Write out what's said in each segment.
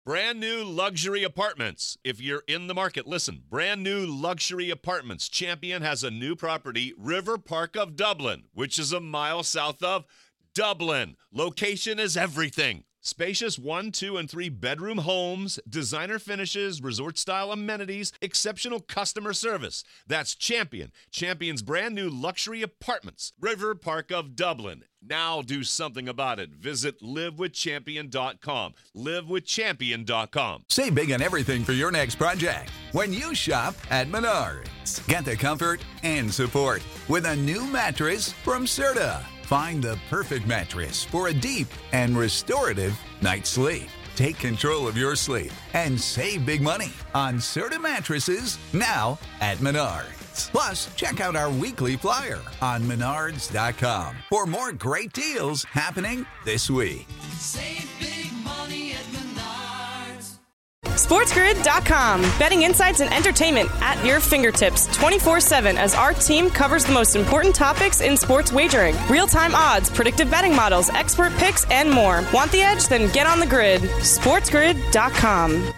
Brand new luxury apartments. If you're in the market, listen. Brand new luxury apartments. Champion has a new property, River Park of Dublin, which is a mile south of Dublin. Location is everything. Spacious 1, 2, and 3 bedroom homes, designer finishes, resort-style amenities, exceptional customer service. That's Champion. Champion's brand new luxury apartments. River Park of Dublin. Now do something about it. Visit livewithchampion.com. Livewithchampion.com. Save big on everything for your next project when you shop at Menards. Get the comfort and support with a new mattress from Serta. Find the perfect mattress for a deep and restorative night's sleep. Take control of your sleep and save big money on Serta mattresses now at Menards. Plus, check out our weekly flyer on Menards.com for more great deals happening this week. Save big money at Menards. SportsGrid.com. Betting insights and entertainment at your fingertips 24/7 as our team covers the most important topics in sports wagering. Real-time odds, predictive betting models, expert picks, and more. Want the edge? Then get on the grid. SportsGrid.com.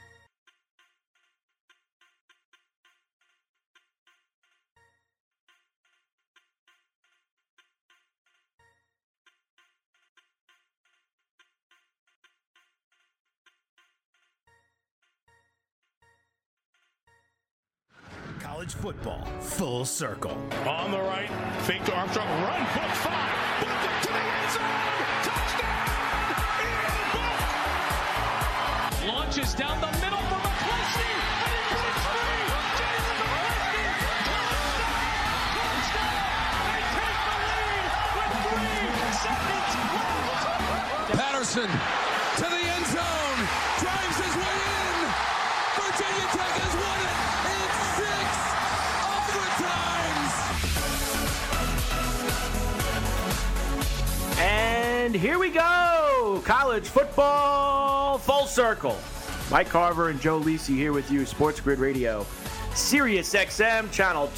College football, full circle. On the right, fake to Armstrong, run, book 5, book it to the end zone, touchdown, Ian Book! Launches down the middle for McCleskey, and he breaks free, Jason McCleskey, touchdown, they take the lead with 3 seconds left. Patterson to the end zone, drives his way in, Virginia Tech has won it. And here we go. College football full circle. Mike Carver and Joe Lisi here with you. Sports Grid Radio, Sirius XM, channel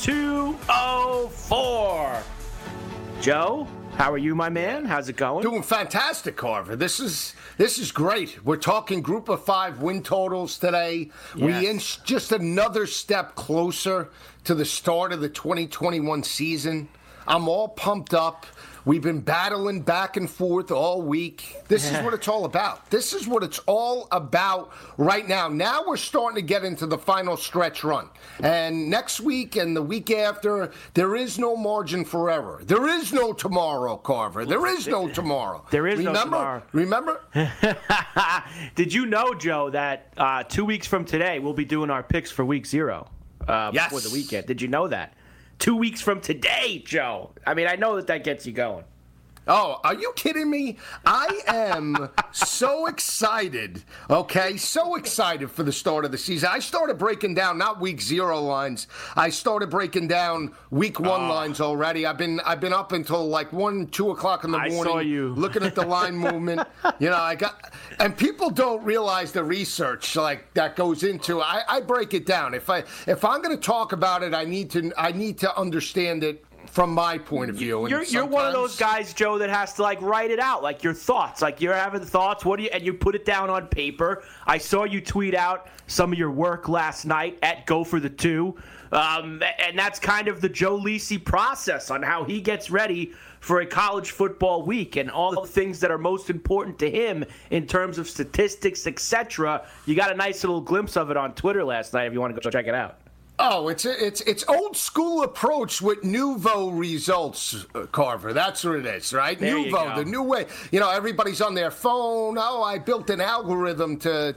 204. Joe, how are you, my man? How's it going? Doing fantastic, Carver. This is great. We're talking Group of 5 win totals today. Yes. We inch just another step closer to the start of the 2021 season. I'm all pumped up. We've been battling back and forth all week. This is what it's all about. This is what it's all about right now. Now we're starting to get into the final stretch run. And next week and the week after, there is no margin for error. There is no tomorrow, Carver. There is no tomorrow. There is no tomorrow. Remember? Did you know, Joe, that 2 weeks from today, we'll be doing our picks for week 0 yes. before the weekend? Did you know that? 2 weeks from today, Joe. I mean, I know that gets you going. Oh, are you kidding me? I am so excited, okay? So excited for the start of the season. I started breaking down not week 0 lines. I started breaking down week 1 lines already. I've been up until like 1, 2 o'clock in the morning. I saw you looking at the line movement. You know, and people don't realize the research like that goes into. I break it down. If I'm going to talk about it, I need to understand it from my point of view. You're one of those guys, Joe, that has to like write it out, like your thoughts. Like you're having thoughts. And you put it down on paper. I saw you tweet out some of your work last night at Go for the 2. And that's kind of the Joe Lisi process on how he gets ready for a college football week and all the things that are most important to him in terms of statistics, etc. You got a nice little glimpse of it on Twitter last night if you want to go check it out. Oh, it's old school approach with nouveau results, Carver. That's what it is, right? There nouveau, the new way. You know, everybody's on their phone. Oh, I built an algorithm to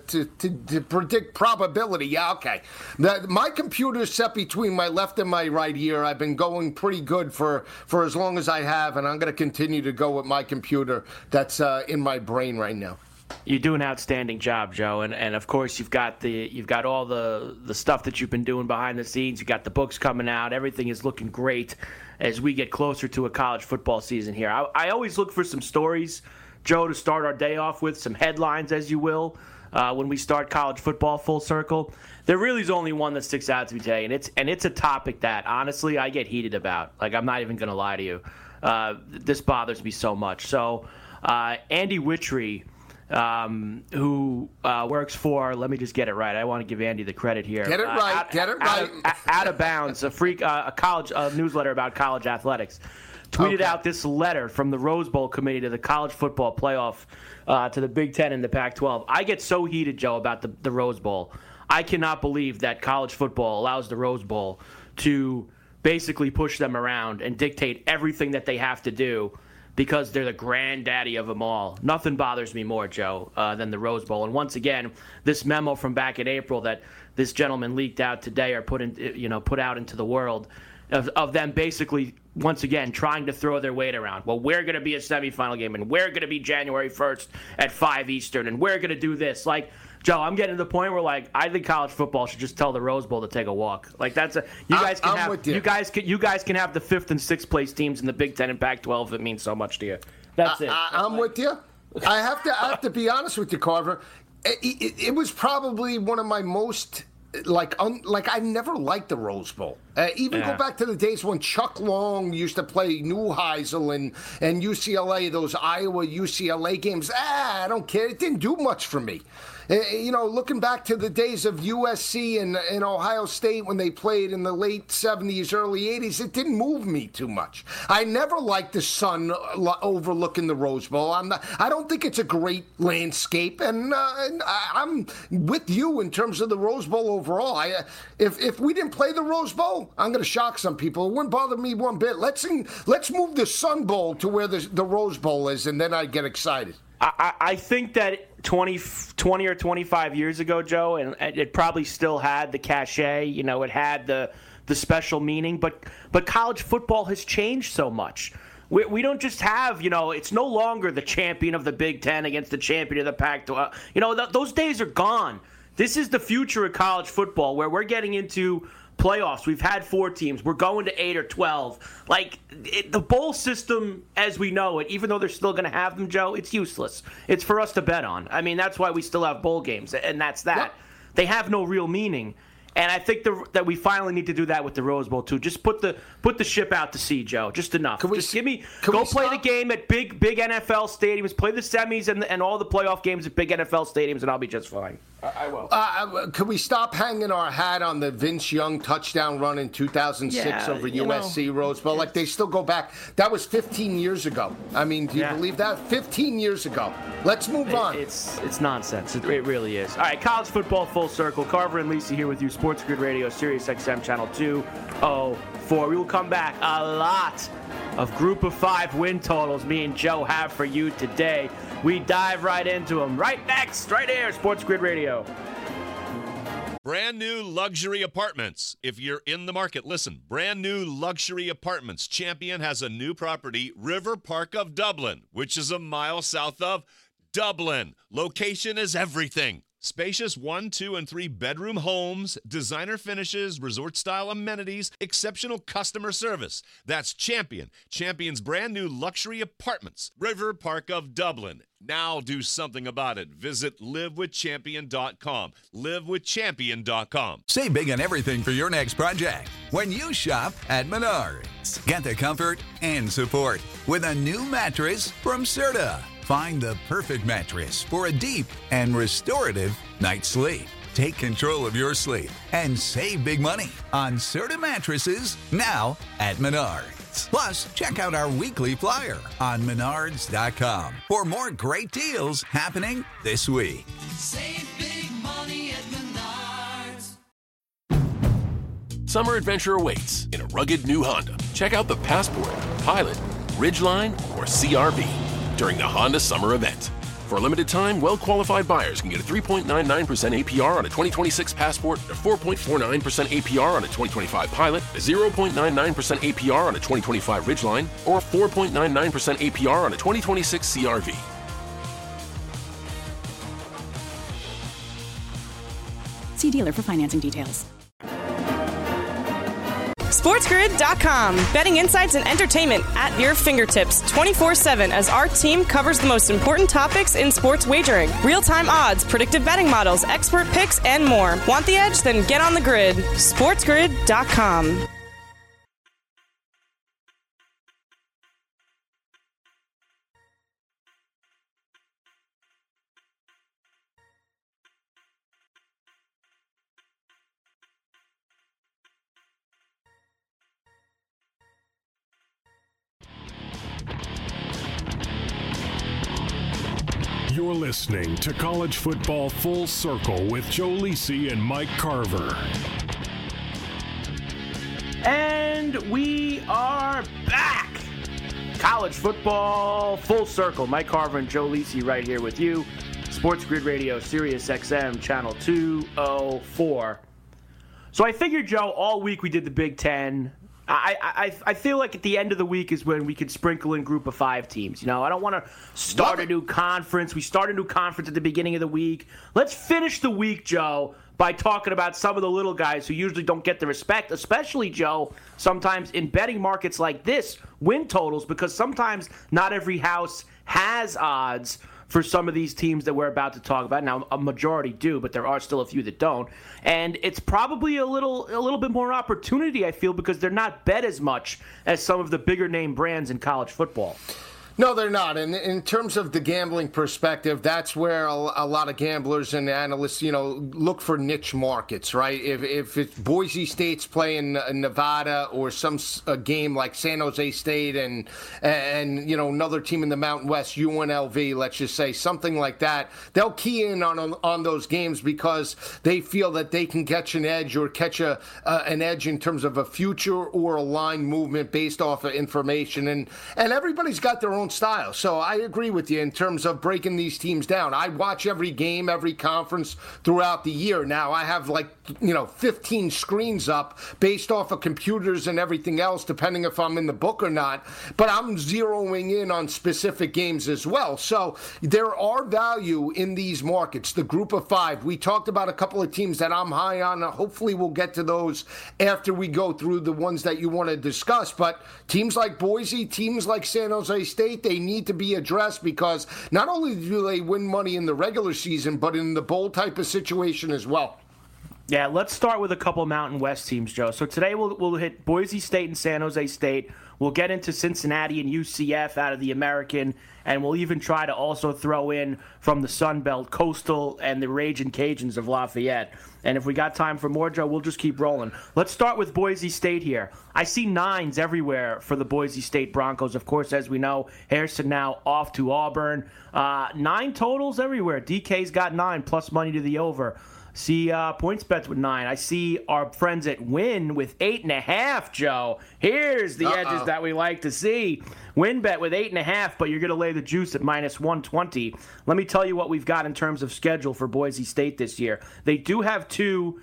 predict probability. Yeah, okay. My computer's set between my left and my right ear. I've been going pretty good for as long as I have, and I'm going to continue to go with my computer that's in my brain right now. You do an outstanding job, Joe, and of course you've got all the stuff that you've been doing behind the scenes. You got the books coming out. Everything is looking great as we get closer to a college football season here. I always look for some stories, Joe, to start our day off with, some headlines, as you will, when we start college football full circle. There really is only one that sticks out to me today, and it's a topic that honestly I get heated about. Like, I'm not even going to lie to you. This bothers me so much. So Andy Wittry who works for, let me just get it right. I want to give Andy the credit here. Get it right. Out of Bounds, a newsletter about college athletics, tweeted out this letter from the Rose Bowl committee to the college football playoff, to the Big Ten and the Pac-12. I get so heated, Joe, about the Rose Bowl. I cannot believe that college football allows the Rose Bowl to basically push them around and dictate everything that they have to do because they're the granddaddy of them all. Nothing bothers me more, Joe, than the Rose Bowl. And once again, this memo from back in April that this gentleman leaked out today or put out into the world of them basically, once again, trying to throw their weight around. Well, we're going to be a semifinal game, and we're going to be January 1st at 5 Eastern, and we're going to do this. Like, Joe, I'm getting to the point where, I think college football should just tell the Rose Bowl to take a walk. You guys can have the 5th and 6th place teams in the Big Ten and Pac-12 if it means so much to you. That's it. I'm with you. I have to be honest with you, Carver. It was probably one of my most I never liked the Rose Bowl. Go back to the days when Chuck Long used to play Neuheisel and UCLA, those Iowa UCLA games. I don't care. It didn't do much for me. Looking back to the days of USC and Ohio State when they played in the late 70s, early 80s, it didn't move me too much. I never liked the sun overlooking the Rose Bowl. I don't think it's a great landscape, and I'm with you in terms of the Rose Bowl overall. If we didn't play the Rose Bowl, I'm going to shock some people. It wouldn't bother me one bit. Let's move the Sun Bowl to where the Rose Bowl is, and then I'd get excited. I think that 20 or 25 years ago, Joe, and it probably still had the cachet, it had the special meaning, but college football has changed so much. We don't just have, it's no longer the champion of the Big Ten against the champion of the Pac-12. Those days are gone. This is the future of college football where we're getting into playoffs. We've had 4 teams. We're going to 8 or 12. The bowl system, as we know it, even though they're still going to have them, Joe, it's useless. It's for us to bet on. I mean, that's why we still have bowl games, and that's that. Yep. They have no real meaning. And I think that we finally need to do that with the Rose Bowl too. Just put the ship out to sea, Joe. Just enough. Go play the game at big NFL stadiums. Play the semis and all the playoff games at big NFL stadiums, and I'll be just fine. I will. Could we stop hanging our hat on the Vince Young touchdown run in 2006 over USC Rose Bowl? They still go back. That was 15 years ago. I mean, do you believe that? 15 years ago. Let's move on. It's nonsense. It really is. All right, college football full circle. Carver and Lisa here with you. Sports Grid Radio, Sirius XM Channel 204. We will come back. A lot of Group of 5 win totals me and Joe have for you today. We dive right into them. Right next, right here, Sports Grid Radio. Brand new luxury apartments. If you're in the market, listen. Brand new luxury apartments. Champion has a new property, River Park of Dublin, which is a mile south of Dublin. Location is everything. Spacious 1, 2, and 3 bedroom homes, designer finishes, resort-style amenities, exceptional customer service. That's Champion. Champion's brand new luxury apartments. River Park of Dublin. Now do something about it. Visit livewithchampion.com. Livewithchampion.com. Save big on everything for your next project when you shop at Menards. Get the comfort and support with a new mattress from Serta. Find the perfect mattress for a deep and restorative night's sleep. Take control of your sleep and save big money on Serta mattresses now at Menards. Plus, check out our weekly flyer on Menards.com for more great deals happening this week. Save big money at Menards. Summer adventure awaits in a rugged new Honda. Check out the Passport, Pilot, Ridgeline, or CR-V during the Honda Summer Event. For a limited time, well-qualified buyers can get a 3.99% APR on a 2026 Passport, a 4.49% APR on a 2025 Pilot, a 0.99% APR on a 2025 Ridgeline, or a 4.99% APR on a 2026 CR-V. See dealer for financing details. SportsGrid.com. Betting insights and entertainment at your fingertips 24/7 as our team covers the most important topics in sports wagering. Real-time odds, predictive betting models, expert picks, and more. Want the edge? Then get on the grid. SportsGrid.com. You're listening to College Football Full Circle with Joe Lisi and Mike Carver. And we are back. College Football Full Circle. Mike Carver and Joe Lisi right here with you. Sports Grid Radio, Sirius XM, channel 204. So I figured, Joe, all week we did the Big Ten. I feel like at the end of the week is when we could sprinkle in Group of 5 teams. You know, I don't want to start a new conference. We start a new conference at the beginning of the week. Let's finish the week, Joe, by talking about some of the little guys who usually don't get the respect, especially, Joe, sometimes in betting markets like this, win totals, because sometimes not every house has odds for some of these teams that we're about to talk about. Now, a majority do, but there are still a few that don't. And it's probably a little bit more opportunity, I feel, because they're not bet as much as some of the bigger name brands in college football. No, they're not. And in terms of the gambling perspective, that's where a lot of gamblers and analysts, look for niche markets, right? If it's Boise State's playing Nevada or some game like San Jose State and another team in the Mountain West, UNLV, let's just say, something like that, they'll key in on those games because they feel that they can catch an edge or catch an edge in terms of a future or a line movement based off of information. And everybody's got their own style. So I agree with you in terms of breaking these teams down. I watch every game, every conference throughout the year. Now I have 15 screens up based off of computers and everything else, depending if I'm in the book or not. But I'm zeroing in on specific games as well. So there are value in these markets. The Group of 5. We talked about a couple of teams that I'm high on. Hopefully we'll get to those after we go through the ones that you want to discuss. But teams like Boise, teams like San Jose State, they need to be addressed because not only do they win money in the regular season, but in the bowl type of situation as well. Yeah, let's start with a couple Mountain West teams, Joe. So today we'll hit Boise State and San Jose State. We'll get into Cincinnati and UCF out of the American, and we'll even try to also throw in from the Sun Belt, Coastal, and the Ragin' Cajuns of Lafayette. And if we got time for more, Joe, we'll just keep rolling. Let's start with Boise State here. I see 9s everywhere for the Boise State Broncos. Of course, as we know, Harrison now off to Auburn. 9 totals everywhere. DK's got 9 plus money to the over. See points bets with 9. I see our friends at Win with 8.5, Joe. Here's the edges that we like to see. WinBet with 8.5, but you're going to lay the juice at minus 120. Let me tell you what we've got in terms of schedule for Boise State this year. They do have 2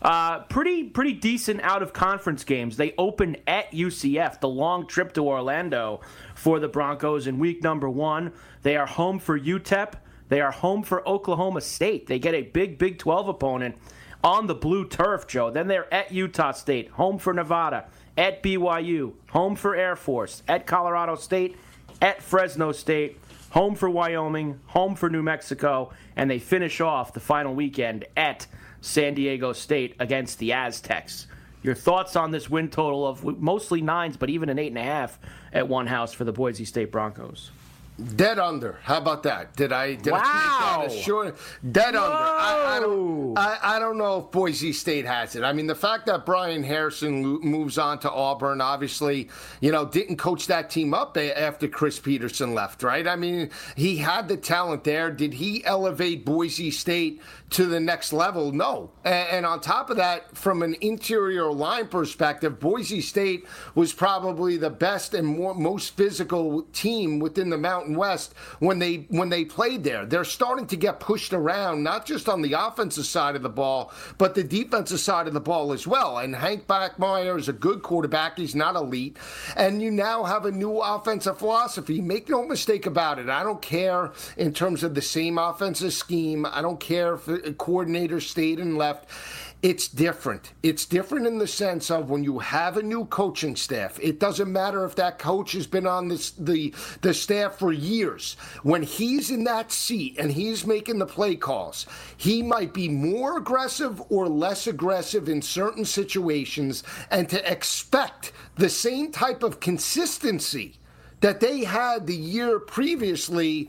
pretty decent out-of-conference games. They open at UCF, the long trip to Orlando for the Broncos in week number 1. They are home for UTEP. They are home for Oklahoma State. They get a big Big 12 opponent on the blue turf, Joe. Then they're at Utah State, home for Nevada, at BYU, home for Air Force, at Colorado State, at Fresno State, home for Wyoming, home for New Mexico, and they finish off the final weekend at San Diego State against the Aztecs. Your thoughts on this win total of mostly 9s, but even an 8.5 at one house for the Boise State Broncos? Dead under. How about that? Did I make that as short? Dead Whoa. under. I don't know if Boise State has it. I mean, the fact that Brian Harrison moves on to Auburn, obviously, didn't coach that team up after Chris Peterson left, right? I mean, he had the talent there. Did he elevate Boise State to the next level? No. And on top of that, from an interior line perspective, Boise State was probably the best and most physical team within the Mountain West when they played there. They're starting to get pushed around, not just on the offensive side of the ball, but the defensive side of the ball as well. And Hank Bachmeier is a good quarterback. He's not elite. And you now have a new offensive philosophy. Make no mistake about it. I don't care in terms of the same offensive scheme. I don't care if a coordinator stayed and left. It's different. It's different in the sense of when you have a new coaching staff, it doesn't matter if that coach has been on the staff for years. When he's in that seat and he's making the play calls, he might be more aggressive or less aggressive in certain situations, and to expect the same type of consistency that they had the year previously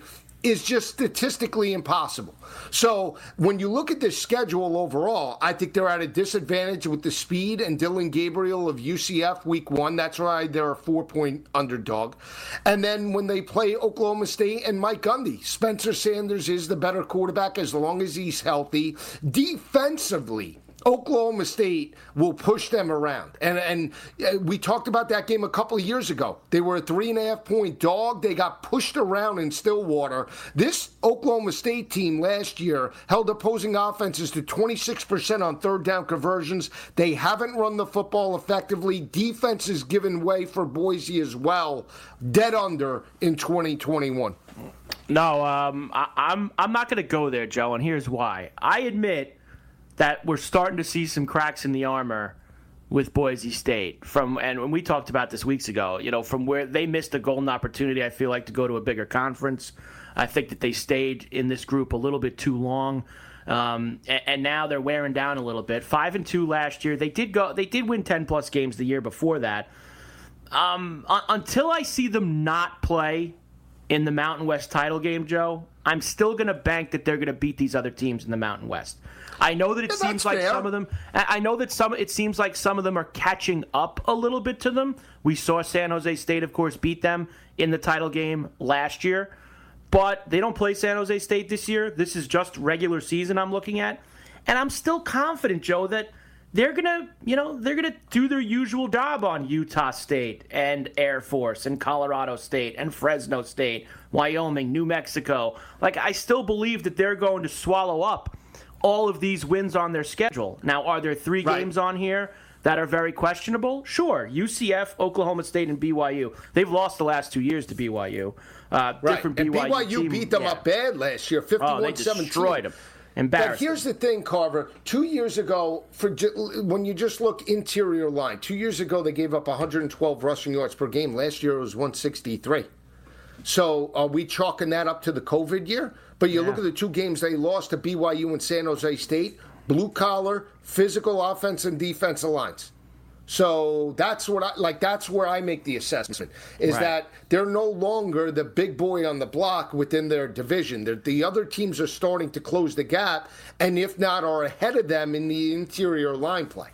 is just statistically impossible. So when you look at the schedule overall, I think they're at a disadvantage with the speed and Dylan Gabriel of UCF week 1. That's why they're a 4-point underdog. And then when they play Oklahoma State and Mike Gundy, Spencer Sanders is the better quarterback as long as he's healthy. Defensively, Oklahoma State will push them around. And we talked about that game a couple of years ago. They were a 3.5-point dog. They got pushed around in Stillwater. This Oklahoma State team last year held opposing offenses to 26% on third down conversions. They haven't run the football effectively. Defense is giving way for Boise as well. Dead under in 2021. No, I'm not going to go there, Joe, and here's why. I admit that we're starting to see some cracks in the armor with Boise State. And when we talked about this weeks ago, from where they missed a golden opportunity, I feel like, to go to a bigger conference. I think that they stayed in this group a little bit too long. And now they're wearing down a little bit. 5-2 last year. They did win 10+ games the year before that. Until I see them not play in the Mountain West title game, Joe, I'm still going to bank that they're going to beat these other teams in the Mountain West. I know that it seems like some of them. I know that it seems like some of them are catching up a little bit to them. We saw San Jose State, of course, beat them in the title game last year, but they don't play San Jose State this year. This is just regular season I'm looking at, and I'm still confident, Joe, that they're gonna do their usual job on Utah State and Air Force and Colorado State and Fresno State, Wyoming, New Mexico. Like, I still believe that they're going to swallow up all of these wins on their schedule. Now, are there 3 games on here that are very questionable? Sure. UCF, Oklahoma State, and BYU. They've lost the last 2 years to BYU. Different and BYU team, beat them up bad last year, 51-17. They destroyed them. Embarrassing. But here's the thing, Carver. 2 years ago, when you just look interior line, 2 years ago they gave up 112 rushing yards per game. Last year it was 163. So are we chalking that up to the COVID year? But you look at the 2 games they lost to BYU and San Jose State, blue-collar, physical offense and defensive lines. So that's where I make the assessment, is that they're no longer the big boy on the block within their division. The other teams are starting to close the gap, and if not, are ahead of them in the interior line play.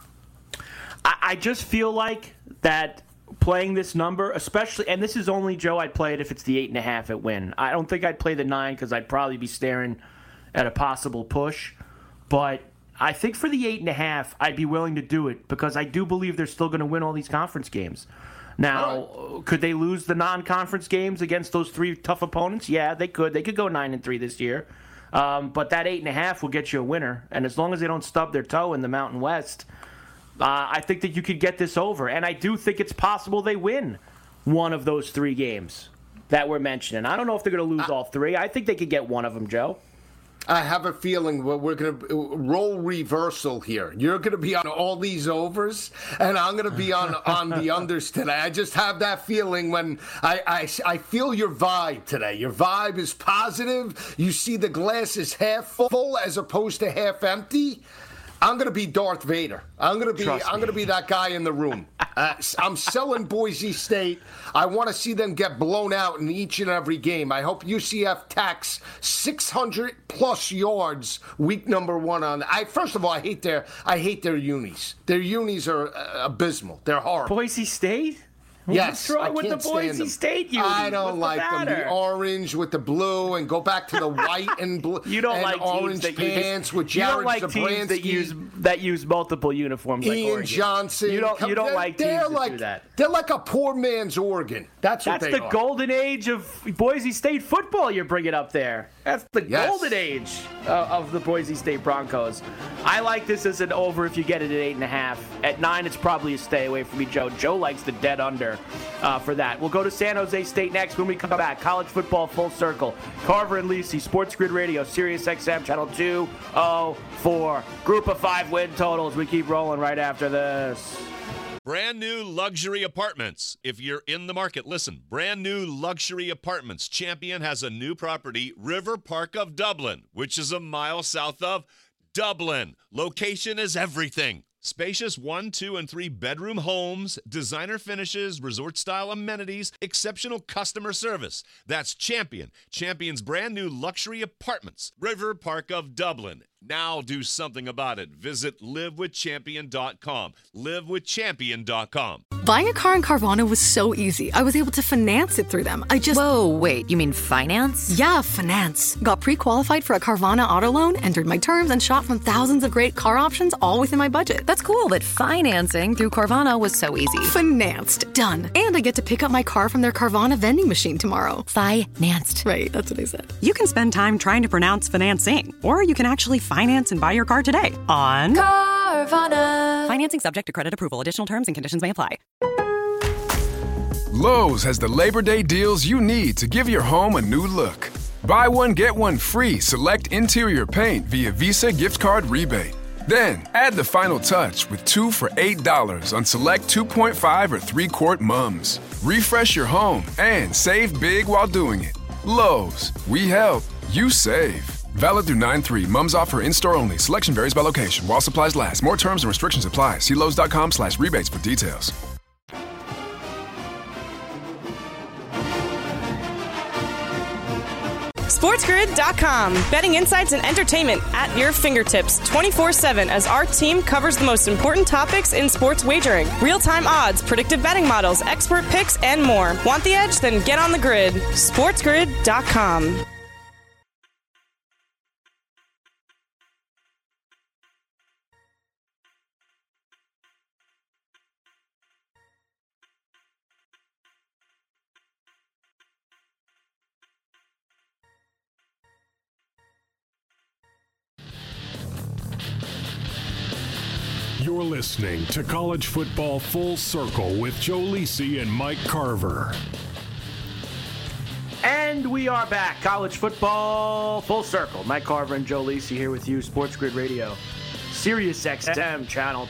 I just feel like that playing this number, especially, and this is only, Joe, I'd play it if it's the 8.5 at win. I don't think I'd play the 9 because I'd probably be staring at a possible push. But I think for the 8.5, I'd be willing to do it because I do believe they're still going to win all these conference games. Now, could they lose the non-conference games against those 3 tough opponents? Yeah, they could. They could go 9-3 this year. But that 8.5 will get you a winner. And as long as they don't stub their toe in the Mountain West, I think that you could get this over. And I do think it's possible they win one of those 3 games that we're mentioning. I don't know if they're going to lose all 3. I think they could get one of them, Joe. I have a feeling we're going to roll reversal here. You're going to be on all these overs, and I'm going to be on the unders today. I just have that feeling when I feel your vibe today. Your vibe is positive. You see the glass is half full as opposed to half empty. I'm going to be Darth Vader. I'm going to be that guy in the room. I'm selling Boise State. I want to see them get blown out in each and every game. I hope UCF tacks 600+ yards week number 1 on. First of all, I hate their unis. Their unis are abysmal. They're horrible. Boise State? Yes, what's wrong with the Boise State unis? I don't like them. The orange with the blue, and go back to the white and blue. You don't and like orange pants with Jared You don't like teams that use multiple uniforms. Like Ian Oregon. Johnson. You don't like teams that do that. They're like a poor man's Oregon. That's the golden age of Boise State football you're bringing up there. That's the golden age of the Boise State Broncos. I like this as an over if you get it at 8.5. At 9, it's probably a stay away from me, Joe. Joe likes the dead under for that. We'll go to San Jose State next when we come back. College football full circle. Carver and Lisi, Sports Grid Radio, Sirius XM, Channel 204. Group of 5 win totals. We keep rolling right after this. Brand new luxury apartments. If you're in the market, listen. Brand new luxury apartments. Champion has a new property, River Park of Dublin, which is a mile south of Dublin. Location is everything. Spacious 1, 2, and 3 bedroom homes, designer finishes, resort-style amenities, exceptional customer service. That's Champion. Champion's brand new luxury apartments. River Park of Dublin. Now do something about it. Visit livewithchampion.com. Livewithchampion.com. Buying a car in Carvana was so easy. I was able to finance it through them. Whoa, wait, you mean finance? Yeah, finance. Got pre-qualified for a Carvana auto loan, entered my terms, and shot from thousands of great car options, all within my budget. That's cool, but financing through Carvana was so easy. Financed. Done. And I get to pick up my car from their Carvana vending machine tomorrow. Financed. Right, that's what I said. You can spend time trying to pronounce financing, or you can actually finance and buy your car today on Carvana. Financing subject to credit approval. Additional terms and conditions may apply. Lowe's has the Labor Day deals you need to give your home a new look. Buy one, get one free select interior paint via Visa gift card rebate. Then, add the final touch with 2 for $8 on select 2.5 or 3-quart mums. Refresh your home and save big while doing it. Lowe's, we help, you save. Valid through 9/3. Mums offer in-store only. Selection varies by location. While supplies last. More terms and restrictions apply. See Lowe's.com/rebates for details. SportsGrid.com. Betting insights and entertainment at your fingertips 24/7 as our team covers the most important topics in sports wagering. Real-time odds, predictive betting models, expert picks, and more. Want the edge? Then get on the grid. SportsGrid.com. You're listening to College Football Full Circle with Joe Lisi and Mike Carver. And we are back. College Football Full Circle. Mike Carver and Joe Lisi here with you. Sports Grid Radio. Sirius XM Channel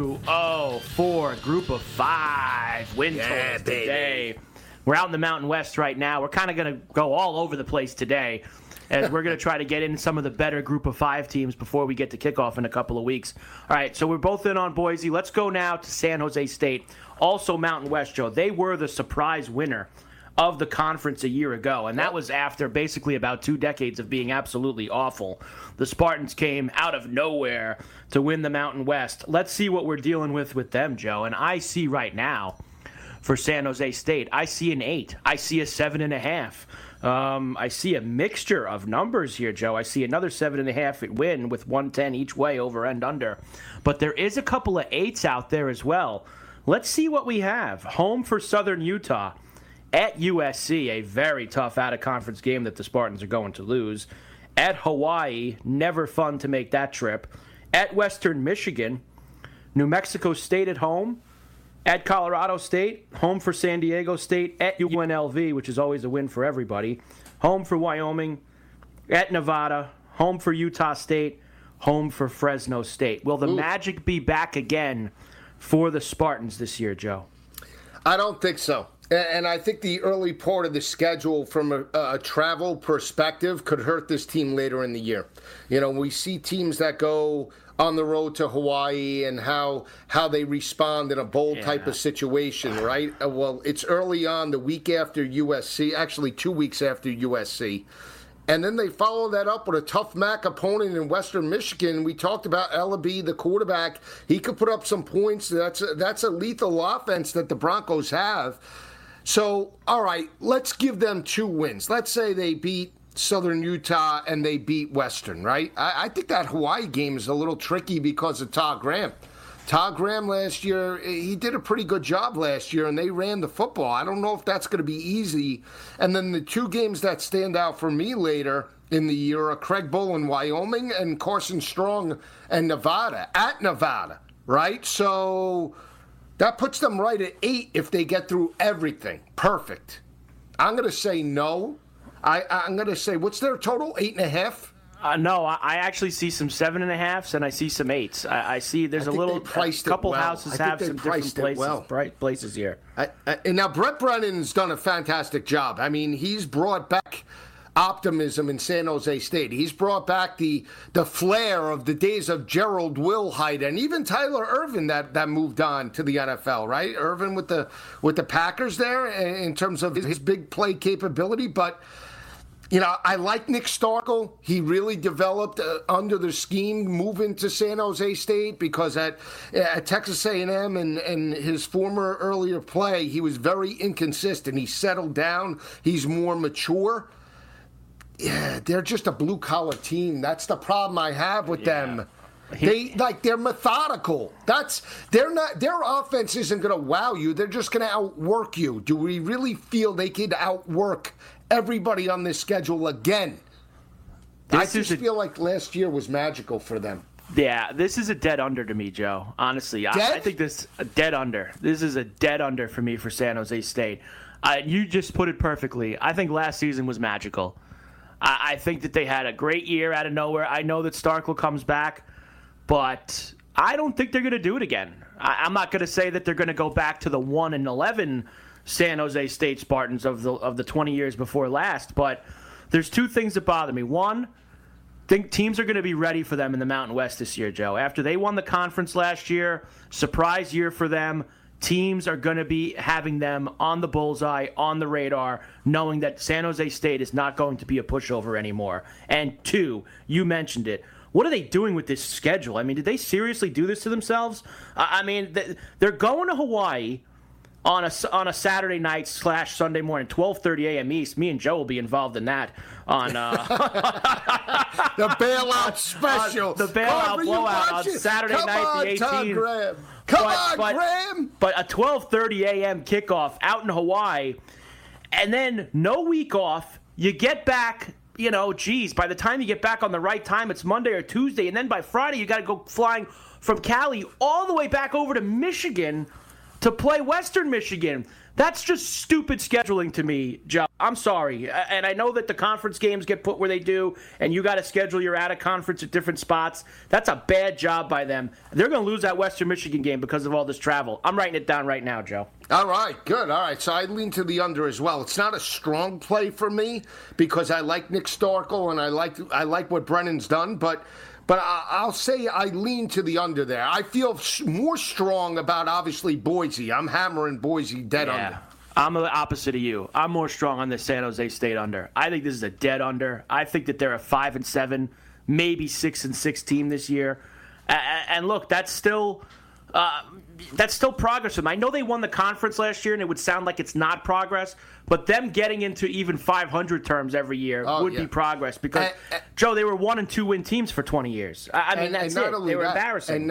204. Group of 5. Win totals today. We're out in the Mountain West right now. We're kind of going to go all over the place today, as we're going to try to get in some of the better Group of 5 teams before we get to kickoff in a couple of weeks. All right, so we're both in on Boise. Let's go now to San Jose State, also Mountain West, Joe. They were the surprise winner of the conference a year ago, and that was after basically about 2 decades of being absolutely awful. The Spartans came out of nowhere to win the Mountain West. Let's see what we're dealing with them, Joe. And I see right now for San Jose State, I see an 8. I see a 7.5. I see a mixture of numbers here, Joe. I see another 7.5 win with 110 each way, over and under. But there is a couple of 8s out there as well. Let's see what we have. Home for Southern Utah at USC, a very tough out-of-conference game that the Spartans are going to lose. At Hawaii, never fun to make that trip. At Western Michigan, New Mexico State at home. At Colorado State, home for San Diego State. At UNLV, which is always a win for everybody. Home for Wyoming. At Nevada. Home for Utah State. Home for Fresno State. Will the magic be back again for the Spartans this year, Joe? I don't think so. And I think the early part of the schedule from a travel perspective could hurt this team later in the year. You know, we see teams that go on the road to Hawaii and how they respond in a bowl type of situation, right? Well, it's early on, the week after USC, actually 2 weeks after USC. And then they follow that up with a tough MAC opponent in Western Michigan. We talked about Ellaby, the quarterback. He could put up some points. That's a lethal offense that the Broncos have. So, all right, let's give them 2 wins. Let's say they beat Southern Utah and they beat Western, right? I think that Hawaii game is a little tricky because of Todd Graham. Todd Graham last year, he did a pretty good job last year, and they ran the football. I don't know if that's going to be easy. And then the 2 games that stand out for me later in the year are Craig Bull in Wyoming and Carson Strong and Nevada, at Nevada, right? So that puts them right at 8 if they get through everything. Perfect. I'm going to say no. I'm going to say, what's their total, 8.5? No, I actually see some 7.5s and I see some 8s. I see there's a couple houses have some different places here. And now Brett Brennan's done a fantastic job. I mean, he's brought back optimism in San Jose State. He's brought back the flair of the days of Gerald Wilhite and even Tyler Ervin that moved on to the NFL, right? Ervin with the Packers there in terms of his big play capability, but I like Nick Starkel. He really developed under the scheme moving to San Jose State because at Texas A&M and his former earlier play, he was very inconsistent. He settled down. He's more mature. Yeah, they're just a blue-collar team. That's the problem I have with them. They're methodical. Their offense isn't going to wow you. They're just going to outwork you. Do we really feel they could outwork everybody on this schedule again? I just feel like last year was magical for them. Yeah, this is a dead under to me, Joe. Honestly, I think this a dead under. This is a dead under for me for San Jose State. You just put it perfectly. I think last season was magical. I think that they had a great year out of nowhere. I know that Starkel comes back, but I don't think they're going to do it again. I'm not going to say that they're going to go back to the 1-11 San Jose State Spartans of the 20 years before last, but there's two things that bother me. One, I think teams are going to be ready for them in the Mountain West this year, Joe. After they won the conference last year, surprise year for them, teams are going to be having them on the bullseye, on the radar, knowing that San Jose State is not going to be a pushover anymore. And two, you mentioned it. What are they doing with this schedule? I mean, did they seriously do this to themselves? I mean, they're going to Hawaii on a Saturday night / Sunday morning, 12:30 a.m. East. Me and Joe will be involved in that on the bailout special. The bailout blowout on Saturday night, the 18th. Come on, Graham. But a 12:30 a.m. kickoff out in Hawaii, and then no week off. You get back, by the time you get back on the right time, it's Monday or Tuesday, and then by Friday you got to go flying from Cali all the way back over to Michigan to play Western Michigan. That's just stupid scheduling to me, Joe. I'm sorry. And I know that the conference games get put where they do, and you got to schedule your out-of-conference at different spots. That's a bad job by them. They're going to lose that Western Michigan game because of all this travel. I'm writing it down right now, Joe. All right, good. All right, so I lean to the under as well. It's not a strong play for me because I like Nick Starkel and I like what Brennan's done, but I'll say I lean to the under there. I feel more strong about, obviously, Boise. I'm hammering Boise dead under. I'm the opposite of you. I'm more strong on the San Jose State under. I think this is a dead under. I think that they're a 5-7, maybe 6-6 team this year. And look, that's still progress for them. I know they won the conference last year, and it would sound like it's not progress, but them getting into even 500 terms every year would be progress because, Joe, they were 1- and 2-win teams for 20 years. I mean, that's it. They were embarrassing.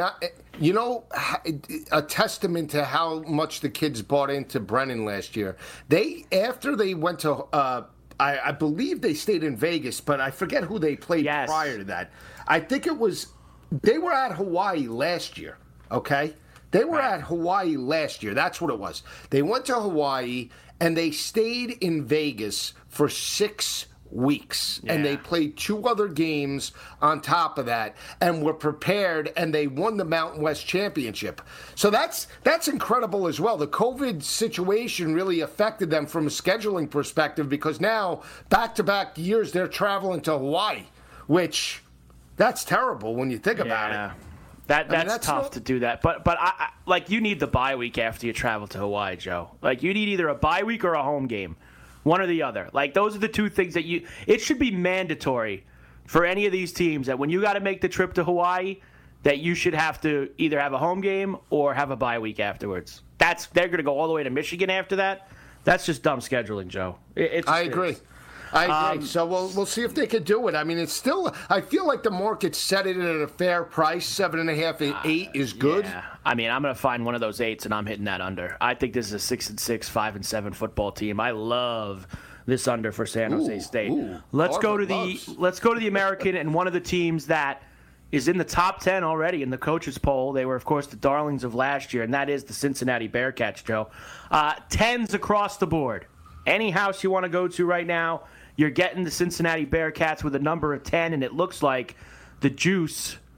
A testament to how much the kids bought into Brennan last year. After they went to, I believe they stayed in Vegas, but I forget who they played prior to that. I think they were at Hawaii last year, okay? They were at Hawaii last year. That's what it was. They went to Hawaii, and they stayed in Vegas for 6 weeks. And they played 2 other games on top of that and were prepared, and they won the Mountain West Championship. So that's incredible as well. The COVID situation really affected them from a scheduling perspective because now, back-to-back years, they're traveling to Hawaii, which that's terrible when you think about it. That's tough to do that. But I you need the bye week after you travel to Hawaii, Joe. Like, you need either a bye week or a home game. One or the other. Like, those are the two things that it should be mandatory for any of these teams that when you got to make the trip to Hawaii, that you should have to either have a home game or have a bye week afterwards. They're going to go all the way to Michigan after that. That's just dumb scheduling, Joe. I agree. So we'll see if they can do it. I mean, it's still. I feel like the market set it at a fair price. 7.5 and 8 is good. Yeah. I mean, I'm going to find one of those 8s and I'm hitting that under. I think this is a 6-6, 5-7 football team. I love this under for San Jose State. Let's go to the American and one of the teams that is in the top 10 already in the coaches poll. They were, of course, the darlings of last year, and that is the Cincinnati Bearcats, Joe. 10s across the board. Any house you want to go to right now, you're getting the Cincinnati Bearcats with a number of 10, and it looks like the juice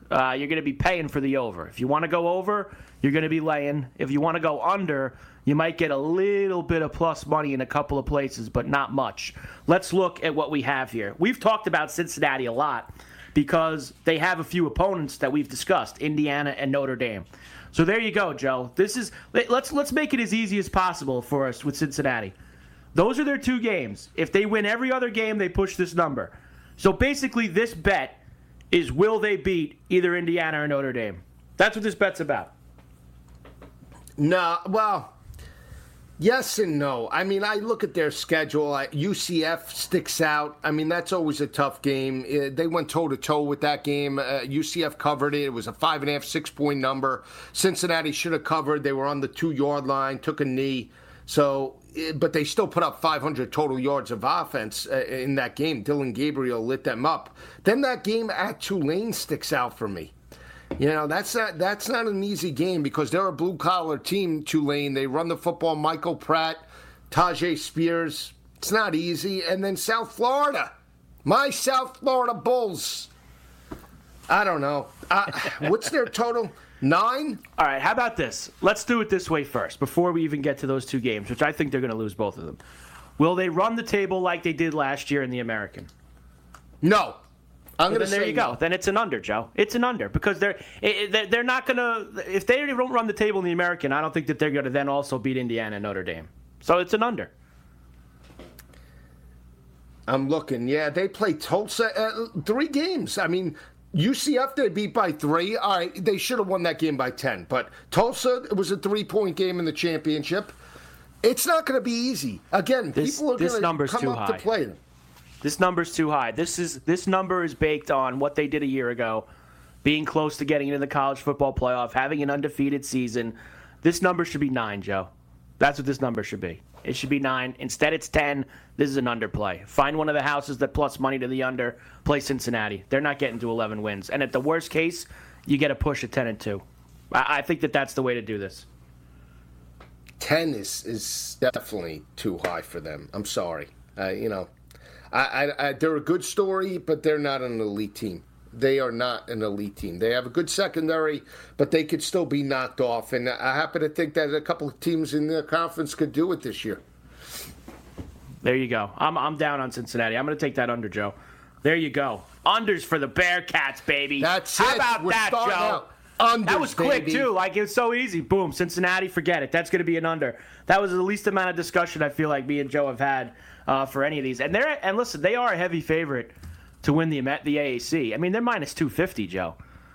you're going to be paying for the over. If you want to go over, you're going to be laying. If you want to go under, you might get a little bit of plus money in a couple of places, but not much. Let's look at what we have here. We've talked about Cincinnati a lot because they have a few opponents that we've discussed, Indiana and Notre Dame. So there you go, Joe. Let's make it as easy as possible for us with Cincinnati. Those are their 2 games. If they win every other game, they push this number. So basically this bet is, will they beat either Indiana or Notre Dame? That's what this bet's about. No, well, yes and no. I mean, I look at their schedule. UCF sticks out. I mean, that's always a tough game. They went toe-to-toe with that game. UCF covered it. It was a 5.5, 6-point number. Cincinnati should have covered. They were on the 2-yard line, took a knee. So, but they still put up 500 total yards of offense in that game. Dylan Gabriel lit them up. Then that game at Tulane sticks out for me. You know, that's not an easy game because they're a blue-collar team, Tulane. They run the football. Michael Pratt, Tajay Spears. It's not easy. And then South Florida. My South Florida Bulls. I don't know. What's their total? 9? All right, how about this? Let's do it this way first before we even get to those 2 games, which I think they're going to lose both of them. Will they run the table like they did last year in the American? No. There you go. Then it's an under, Joe. It's an under because they're not going to. If they don't run the table in the American, I don't think that they're going to then also beat Indiana and Notre Dame. So it's an under. I'm looking. Yeah, they played Tulsa 3 games. I mean, UCF they beat by 3. All right, they should have won that game by 10. But Tulsa, it was a 3-point game in the championship. It's not going to be easy. Again, people are going to come up to play them. This number's too high. This number is baked on what they did a year ago, being close to getting into the college football playoff, having an undefeated season. This number should be 9, Joe. That's what this number should be. It should be 9. Instead, it's 10. This is an underplay. Find one of the houses that plus money to the under. Play Cincinnati. They're not getting to 11 wins. And at the worst case, you get a push at 10-2. I think that's the way to do this. 10 is definitely too high for them. I'm sorry. They're a good story, but they're not an elite team. They are not an elite team. They have a good secondary, but they could still be knocked off. And I happen to think that a couple of teams in the conference could do it this year. There you go. I'm down on Cincinnati. I'm going to take that under, Joe. There you go. Unders for the Bearcats, baby. How about that, Joe? Unders, that was quick, baby. too. Like, it was so easy. Boom, Cincinnati, forget it. That's going to be an under. That was the least amount of discussion I feel like me and Joe have had for any of these. And listen, they are a heavy favorite to win the AAC. I mean, they're minus 250, Joe.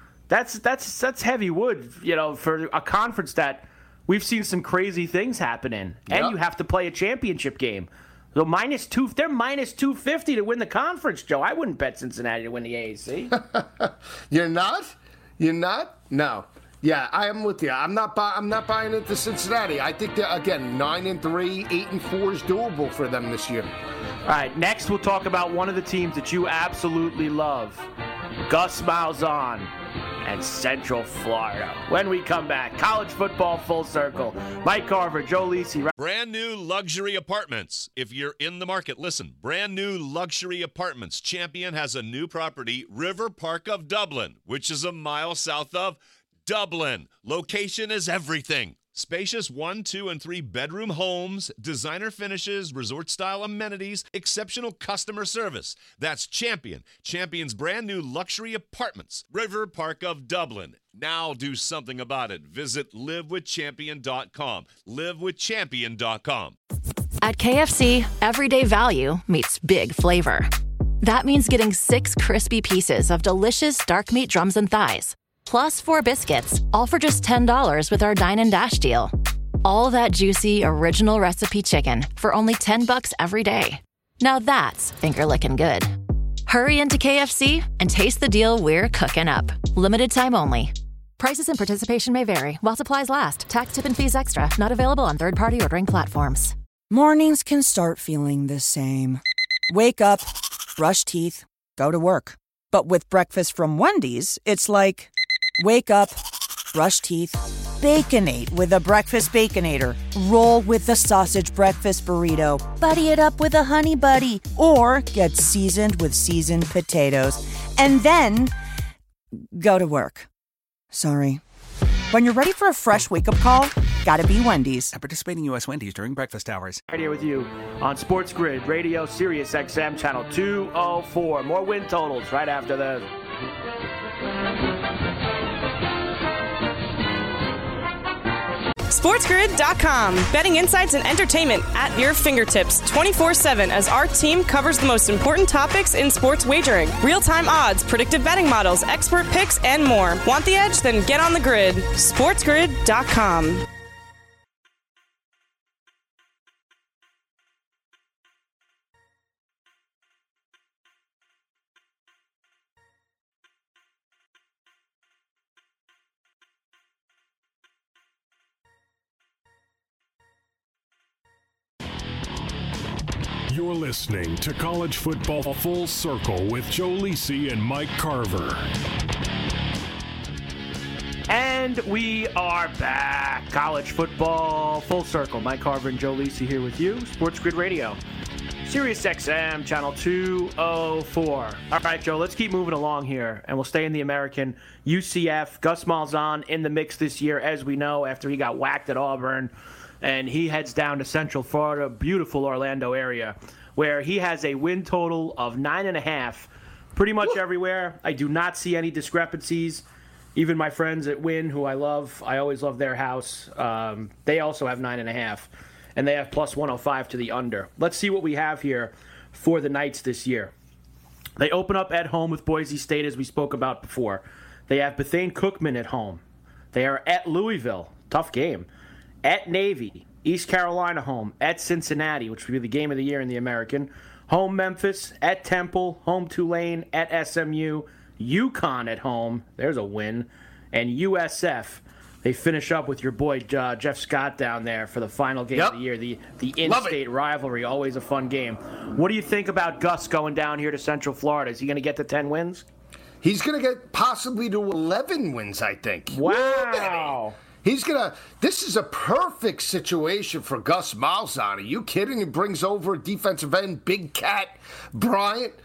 That's heavy wood, for a conference that we've seen some crazy things happen in. Yep. And you have to play a championship game. So they're minus 250 to win the conference, Joe. I wouldn't bet Cincinnati to win the AAC. You're not? You're not? No. Yeah, I am with you. I'm not buying into Cincinnati. I think that, again, 9-3, 8-4 is doable for them this year. All right, next we'll talk about one of the teams that you absolutely love, Gus Malzahn and Central Florida. When we come back, college football full circle. Mike Carver, Joe Lisi. Brand new luxury apartments. If you're in the market, listen. Brand new luxury apartments. Champion has a new property, River Park of Dublin, which is a mile south of Dublin. Location is everything. Spacious 1, 2, and 3 bedroom homes, designer finishes, resort-style amenities, exceptional customer service. That's Champion. Champion's brand new luxury apartments. River Park of Dublin. Now do something about it. Visit livewithchampion.com. livewithchampion.com. At KFC, everyday value meets big flavor. That means getting 6 crispy pieces of delicious dark meat drums and thighs, plus 4 biscuits, all for just $10 with our Dine and Dash deal. All that juicy, original recipe chicken for only $10 every day. Now that's finger-licking good. Hurry into KFC and taste the deal we're cooking up. Limited time only. Prices and participation may vary while supplies last. Tax, tip, and fees extra. Not available on third-party ordering platforms. Mornings can start feeling the same. Wake up, brush teeth, go to work. But with breakfast from Wendy's, it's like, wake up, brush teeth, Baconate with a breakfast Baconator. Roll with the sausage breakfast burrito. Buddy it up with a Honey Buddy. Or get seasoned with seasoned potatoes. And then go to work. Sorry. When you're ready for a fresh wake-up call, gotta be Wendy's. At participating U.S. Wendy's during breakfast hours. Right here with you on Sports Grid Radio, Sirius XM Channel 204. More win totals right after this. SportsGrid.com. Betting insights and entertainment at your fingertips 24/7 as our team covers the most important topics in sports wagering. Real-time odds, predictive betting models, expert picks, and more. Want the edge? Then get on the grid. SportsGrid.com. You're listening to College Football Full Circle with Joe Lisi and Mike Carver. And we are back. College Football Full Circle. Mike Carver and Joe Lisi here with you. Sports Grid Radio. Sirius XM, Channel 204. All right, Joe, let's keep moving along here, and we'll stay in the American. UCF, Gus Malzahn in the mix this year, as we know, after he got whacked at Auburn. And he heads down to Central Florida, beautiful Orlando area, where he has a win total of 9.5 pretty much everywhere. I do not see any discrepancies. Even my friends at Wynn, who I love, I always love their house, they also have 9.5, and they have plus 105 to the under. Let's see what we have here for the Knights this year. They open up at home with Boise State, as we spoke about before. They have Bethune-Cookman at home. They are at Louisville, tough game. At Navy, East Carolina home, at Cincinnati, which will be the game of the year in the American, home Memphis, at Temple, home Tulane, at SMU, UConn at home, there's a win, and USF. They finish up with your boy Jeff Scott down there for the final game of the year, the in-state rivalry, always a fun game. What do you think about Gus going down here to Central Florida? Is he going to get to 10 wins? He's going to get possibly to 11 wins, I think. Wow. This is a perfect situation for Gus Malzahn. Are you kidding? He brings over defensive end Big Cat Bryant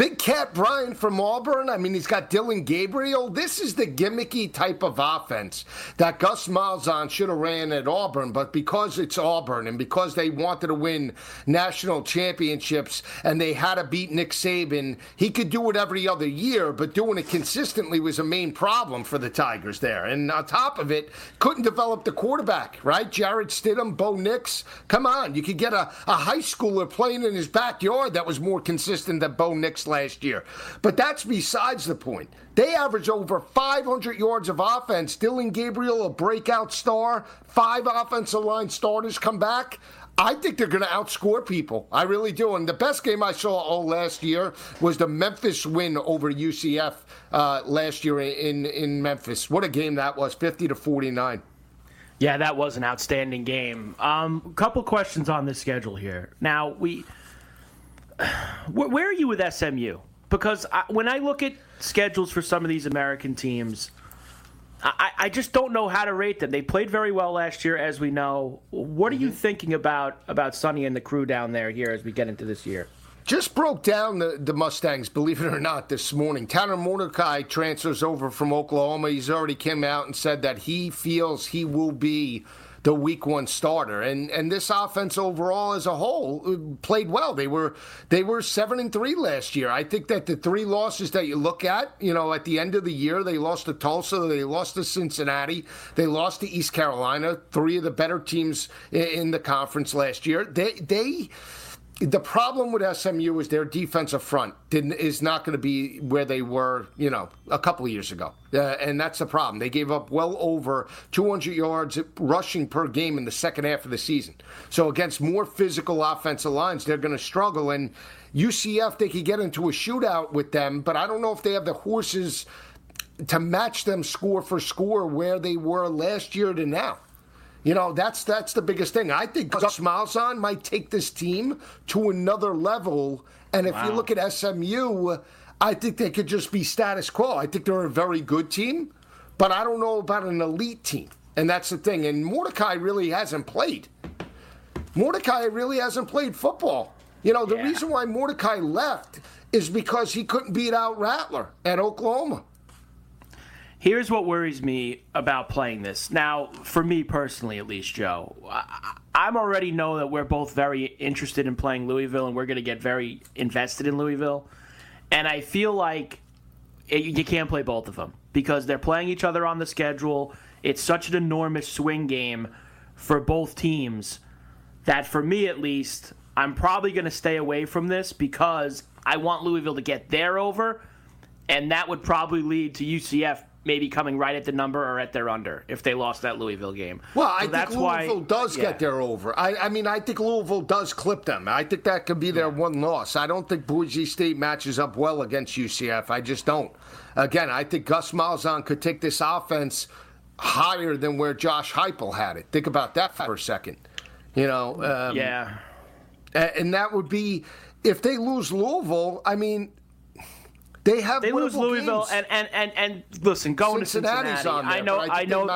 from Auburn. I mean, he's got Dylan Gabriel. This is the gimmicky type of offense that Gus Malzahn should have ran at Auburn, but because it's Auburn and because they wanted to win national championships and they had to beat Nick Saban, he could do it every other year, but doing it consistently was a main problem for the Tigers there. And on top of it, couldn't develop the quarterback, right? Jarrett Stidham, Bo Nix. Come on, you could get a high schooler playing in his backyard that was more consistent than Bo Nix last year. But that's besides the point. They average over 500 yards of offense. Dylan Gabriel, a breakout star. 5 offensive line starters come back. I think they're going to outscore people. I really do. And the best game I saw all last year was the Memphis win over UCF last year in Memphis. What a game that was, 50-49. Yeah, that was an outstanding game. Couple questions on the schedule here. Now, where are you with SMU? Because when I look at schedules for some of these American teams, I just don't know how to rate them. They played very well last year, as we know. What are you thinking about Sonny and the crew down there here as we get into this year? Just broke down the Mustangs, believe it or not, this morning. Tanner Mordecai transfers over from Oklahoma. He's already came out and said that he feels he will be the week 1 starter. And this offense overall as a whole played well. They were 7-3 last year. I think that the 3 losses that you look at, at the end of the year, they lost to Tulsa, they lost to Cincinnati, they lost to East Carolina, 3 of the better teams in the conference last year. The problem with SMU is their defensive front is not going to be where they were, a couple of years ago. And that's the problem. They gave up well over 200 yards rushing per game in the second half of the season. So against more physical offensive lines, they're going to struggle. And UCF, they could get into a shootout with them, but I don't know if they have the horses to match them score for score where they were last year to now. That's the biggest thing. I think Gus Malzahn might take this team to another level. And if you look at SMU, I think they could just be status quo. I think they're a very good team, but I don't know about an elite team. And that's the thing. And Mordecai really hasn't played. Mordecai really hasn't played football. The reason why Mordecai left is because he couldn't beat out Rattler at Oklahoma. Here's what worries me about playing this. Now, for me personally, at least, Joe, I'm already know that we're both very interested in playing Louisville, and we're going to get very invested in Louisville. And I feel like you can't play both of them because they're playing each other on the schedule. It's such an enormous swing game for both teams that, for me at least, I'm probably going to stay away from this because I want Louisville to get there over, and that would probably lead to UCF maybe coming right at the number or at their under if they lost that Louisville game. Well, I think Louisville does get their over. I mean, I think Louisville does clip them. I think that could be their one loss. I don't think Boise State matches up well against UCF. I just don't. Again, I think Gus Malzahn could take this offense higher than where Josh Heupel had it. Think about that for a second. You know? Yeah. And that would be, if they lose Louisville, I mean, they lose Louisville games. and listen, going to Cincinnati. On there,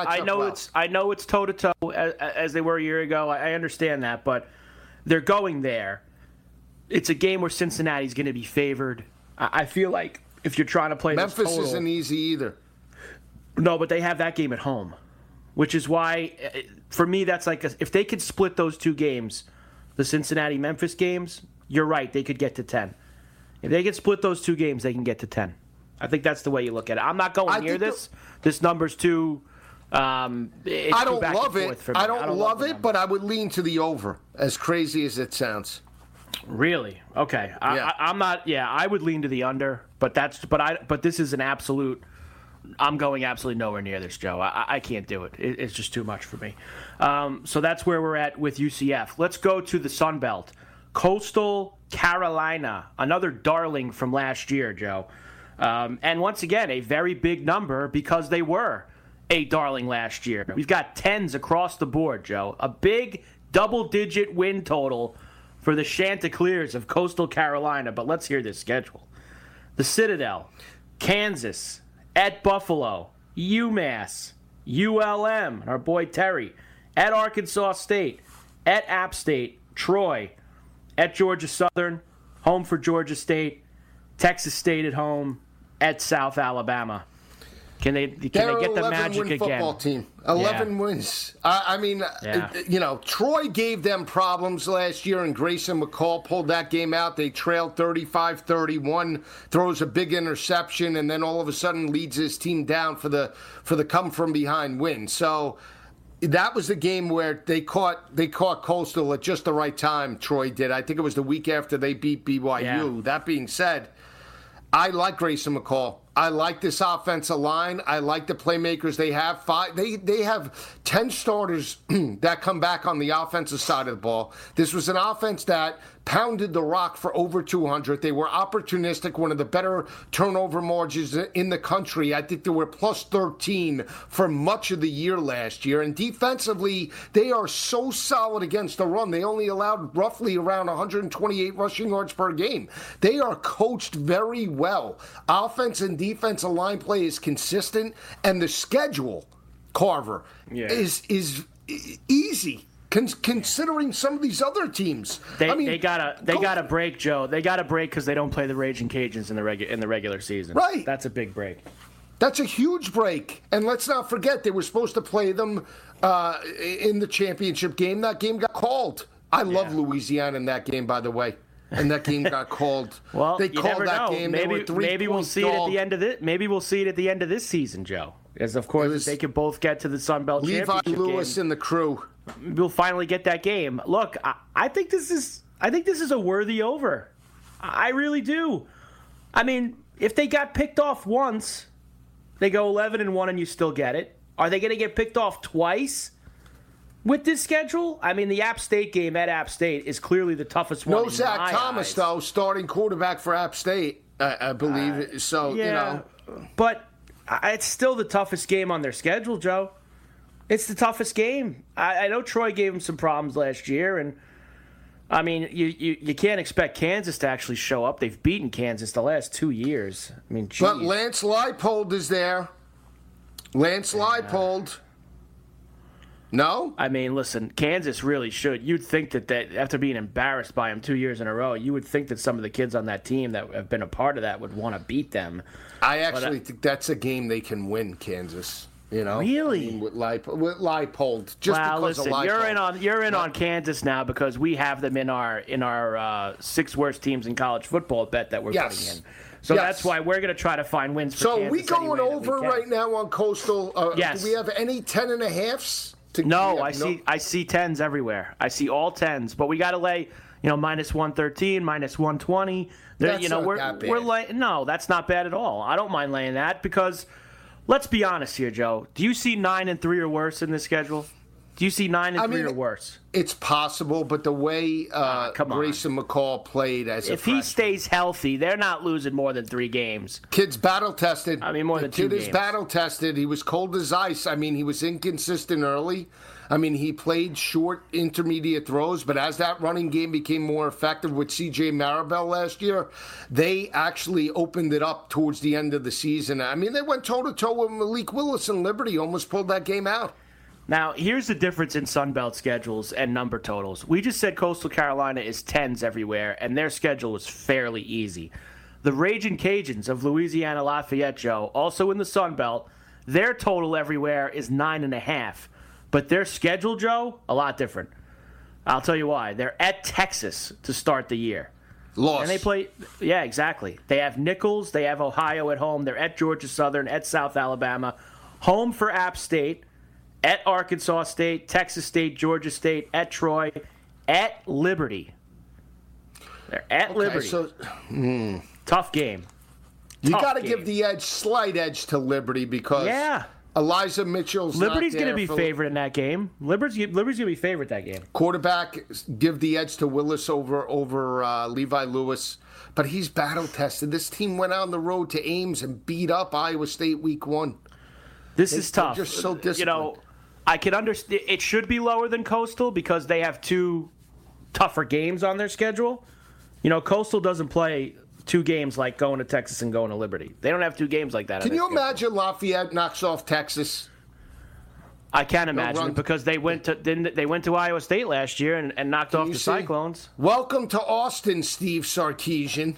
I know it's toe to toe as they were a year ago. I understand that, but they're going there. It's a game where Cincinnati's going to be favored. I feel like if you're trying to play Memphis isn't easy either. No, but they have that game at home, which is why for me that's like if they could split those two games, the Cincinnati-Memphis games, you're right, they could get to 10. If they can split those two games, they can get to 10. I think that's the way you look at it. I'm not going near this. This number's too. I don't love it. I don't love it, but I would lean to the over. As crazy as it sounds. Really? Okay. Yeah. I'm not. Yeah, I would lean to the under, but this is an absolute. I'm going absolutely nowhere near this, Joe. I can't do it. It's just too much for me. So that's where we're at with UCF. Let's go to the Sun Belt. Coastal Carolina, another darling from last year, Joe. And once again, a very big number because they were a darling last year. We've got 10s across the board, Joe. A big double-digit win total for the Chanticleers of Coastal Carolina. But let's hear this schedule. The Citadel, Kansas, at Buffalo, UMass, ULM, our boy Terry, at Arkansas State, at App State, Troy, at Georgia Southern, home for Georgia State, Texas State at home, at South Alabama. Can they get the magic again? Football team. 11 wins. I mean, you know, Troy gave them problems last year, and Grayson McCall pulled that game out. They trailed 35-31, throws a big interception, and then all of a sudden leads his team down for the come-from-behind win. So that was the game where they caught Coastal at just the right time, Troy did. I think it was the week after they beat BYU. Yeah. That being said, I like Grayson McCall. I like this offensive line. I like the playmakers they have. They have 10 starters that come back on the offensive side of the ball. This was an offense that pounded the rock for over 200. They were opportunistic, one of the better turnover margins in the country. I think they were plus 13 for much of the year last year. And defensively, they are so solid against the run. They only allowed roughly around 128 rushing yards per game. They are coached very well. Offense and defensive line play is consistent, and the schedule, Carver, is easy. Considering some of these other teams, they got a break, Joe. They got a break because they don't play the Raging Cajuns in the regular season. Right, that's a big break. That's a huge break, and let's not forget they were supposed to play them in the championship game. That game got called. I love Louisiana in that game, by the way. And that game got called. Well, they called that game. Maybe we'll see it at the end of this. Maybe we'll see it at the end of this season, Joe. As of course they can both get to the Sun Belt Championship Levi Lewis game. And the crew. We'll finally get that game. Look, I think this is a worthy over. I really do. I mean, if they got picked off once, they go 11-1, and you still get it. Are they going to get picked off twice with this schedule? I mean, the App State game at App State is clearly the toughest one. No Zach Thomas, though, starting quarterback for App State, I believe. You know. But it's still the toughest game on their schedule, Joe. It's the toughest game. I know Troy gave them some problems last year, and I mean, you can't expect Kansas to actually show up. They've beaten Kansas the last 2 years. I mean, geez. But Lance Leipold is there. Lance Leipold. No? I mean, listen, Kansas really should. You'd think that after being embarrassed by them 2 years in a row, you would think that some of the kids on that team that have been a part of that would want to beat them. I actually think that's a game they can win, Kansas. You know, really? I mean, with Leipold, just because listen, of Leipold. You're in on Kansas now because we have them in our 6 worst teams in college football bet that we're putting in. So that's why we're going to try to find wins for Kansas. So we going over right now on Coastal? Yes. Do we have any 10.5s? No, I see 10s everywhere. I see all 10s, but we got to lay, minus 113, minus 120. That's not that bad. No, that's not bad at all. I don't mind laying that because let's be honest here, Joe. Do you see 9-3 or worse in this schedule? Do you see 9-3 or worse? It's possible, but the way Grayson McCall played as if he stays healthy, they're not losing more than 3 games. Kid's battle-tested. I mean, more than 2 games. The kid is battle-tested. He was cold as ice. I mean, he was inconsistent early. I mean, he played short, intermediate throws, but as that running game became more effective with C.J. Maribel last year, they actually opened it up towards the end of the season. I mean, they went toe-to-toe with Malik Willis and Liberty, almost pulled that game out. Now, here's the difference in Sunbelt schedules and number totals. We just said Coastal Carolina is 10s everywhere, and their schedule is fairly easy. The Ragin' Cajuns of Louisiana Lafayette, Joe, also in the Sunbelt, their total everywhere is 9.5. But their schedule, Joe, a lot different. I'll tell you why. They're at Texas to start the year. Lost. And they play, yeah, exactly. They have Nichols, they have Ohio at home, they're at Georgia Southern, at South Alabama, home for App State, at Arkansas State, Texas State, Georgia State, at Troy, at Liberty. They're at Liberty. So, tough game. You got to give the slight edge to Liberty because Elijah Mitchell's Liberty's going to be favored in that game. Liberty's going to be favored that game. Quarterback, give the edge to Willis over Levi Lewis. But he's battle-tested. This team went on the road to Ames and beat up Iowa State week 1. This is tough. They're just so disciplined. I can understand. It should be lower than Coastal because they have 2 tougher games on their schedule. Coastal doesn't play 2 games like going to Texas and going to Liberty. They don't have 2 games like that. Can you imagine Lafayette knocks off Texas? I can imagine it because they went to Iowa State last year and knocked off the Cyclones. Welcome to Austin, Steve Sarkisian.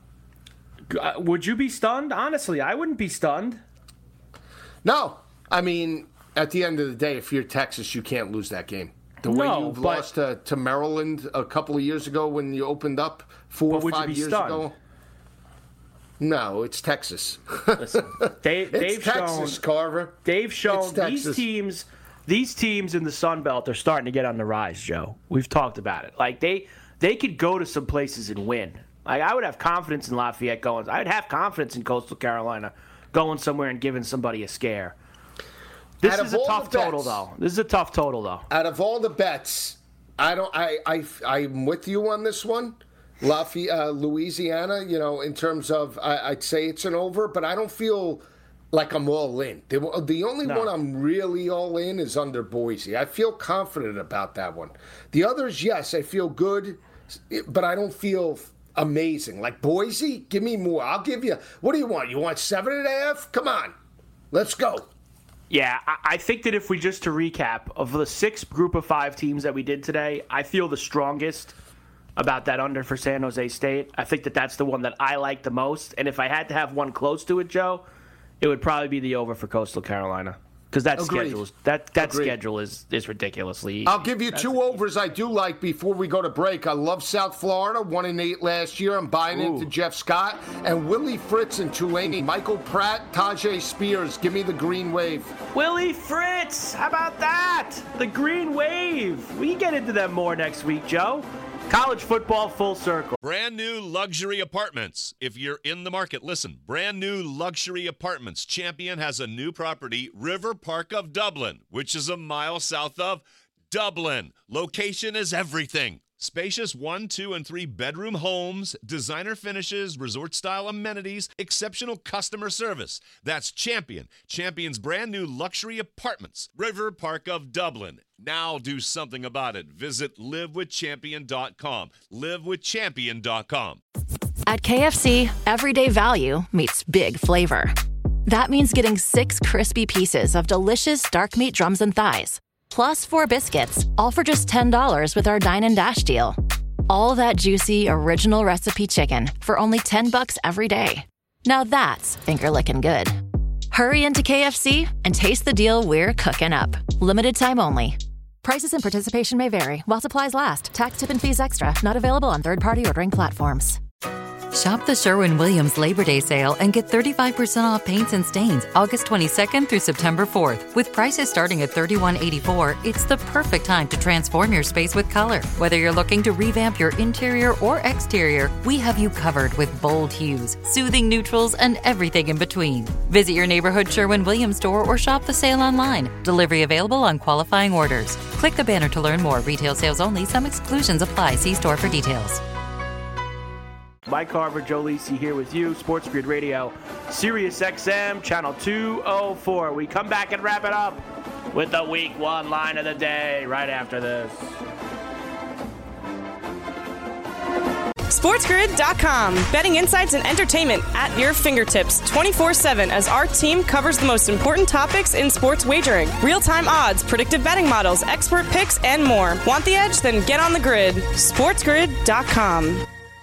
Would you be stunned? Honestly, I wouldn't be stunned. No. I mean, at the end of the day, if you're Texas, you can't lose that game. The way you've lost to Maryland a couple of years ago when you opened up 4 or 5 years ago. No, it's Texas. Listen, they've Texas, shown, Carver. They've shown these teams in the Sun Belt are starting to get on the rise, Joe. We've talked about it. Like they could go to some places and win. Like I would have confidence in Lafayette going. I would have confidence in Coastal Carolina going somewhere and giving somebody a scare. This is a tough total, though. Out of all the bets, I'm with you on this one. Louisiana, in terms of, I'd say it's an over, but I don't feel like I'm all in. The only one I'm really all in is under Boise. I feel confident about that one. The others, yes, I feel good, but I don't feel amazing. Like Boise, give me more. I'll give you, what do you want? You want 7.5? Come on. Let's go. Yeah, I think that if we just to recap, of the 6 group of 5 teams that we did today, I feel the strongest about that under for San Jose State. I think that that's the one that I like the most. And if I had to have one close to it, Joe, it would probably be the over for Coastal Carolina. Because that schedule is ridiculously easy. I'll give you 2 overs I do like before we go to break. I love South Florida, 1-8 last year. I'm buying into Jeff Scott. And Willie Fritz and Tulane. Michael Pratt, Tajay Spears. Give me the green wave. Willie Fritz! How about that? The green wave. We can get into them more next week, Joe. College football full circle. Brand new luxury apartments. If you're in the market, listen. Brand new luxury apartments. Champion has a new property, River Park of Dublin, which is a mile south of Dublin. Location is everything. Spacious 1, 2, and 3 bedroom homes, designer finishes, resort-style amenities, exceptional customer service. That's Champion. Champion's brand new luxury apartments. River Park of Dublin. Now do something about it. Visit livewithchampion.com. Livewithchampion.com. At KFC, everyday value meets big flavor. That means getting 6 crispy pieces of delicious dark meat drums and thighs. plus 4 biscuits, all for just $10 with our Dine and Dash deal. All that juicy, original recipe chicken for only $10 every day. Now that's finger-licking good. Hurry into KFC and taste the deal we're cooking up. Limited time only. Prices and participation may vary while supplies last. Tax, tip, and fees extra. Not available on third-party ordering platforms. Shop the Sherwin-Williams Labor Day sale and get 35% off paints and stains August 22nd through September 4th. With prices starting at $31.84, it's the perfect time to transform your space with color. Whether you're looking to revamp your interior or exterior, we have you covered with bold hues, soothing neutrals, and everything in between. Visit your neighborhood Sherwin-Williams store or shop the sale online. Delivery available on qualifying orders. Click the banner to learn more. Retail sales only. Some exclusions apply. See store for details. Mike Carver, Joe Lisi here with you. Sports Grid Radio, Sirius XM, channel 204. We come back and wrap it up with the Week 1 line of the day right after this. SportsGrid.com. Betting insights and entertainment at your fingertips 24/7 as our team covers the most important topics in sports wagering. Real-time odds, predictive betting models, expert picks, and more. Want the edge? Then get on the grid. SportsGrid.com.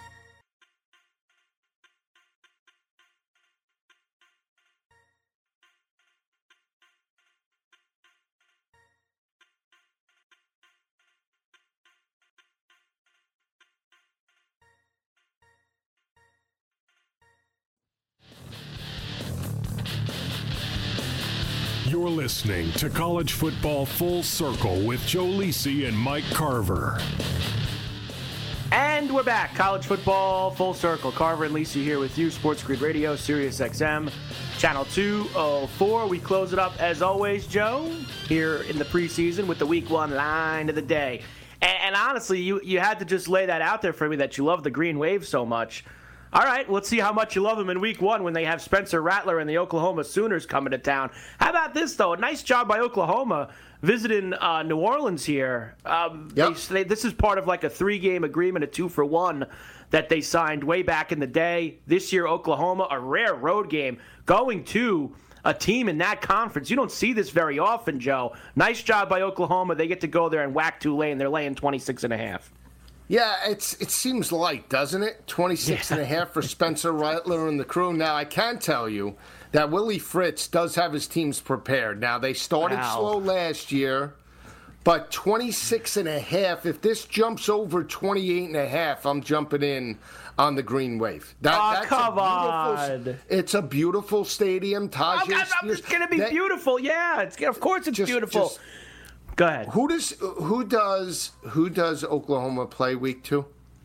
You're listening to College Football Full Circle with Joe Lisi and Mike Carver. And we're back. College Football Full Circle. Carver and Lisi here with you. Sports Grid Radio, Sirius XM, channel 204. We close it up, as always, Joe, here in the preseason with the Week 1 line of the day. And honestly, you had to just lay that out there for me that you love the Green Wave so much. All right, let's see how much you love them in Week 1 when they have Spencer Rattler and the Oklahoma Sooners coming to town. How about this, though? A nice job by Oklahoma visiting New Orleans here. This is part of like a 3-game agreement, a 2-for-1 that they signed way back in the day. This year, Oklahoma, a rare road game, going to a team in that conference. You don't see this very often, Joe. Nice job by Oklahoma. They get to go there and whack Tulane. They're laying 26.5. Yeah, it seems light, doesn't it? 26.5 for Spencer Rattler and the crew. Now, I can tell you that Willie Fritz does have his teams prepared. Now, they started slow last year, but 26.5, if this jumps over 28.5, I'm jumping in on the Green Wave. That's come on. It's a beautiful stadium. It's going to be beautiful. Yeah, of course it's beautiful. Go ahead. Who does Oklahoma play Week 2?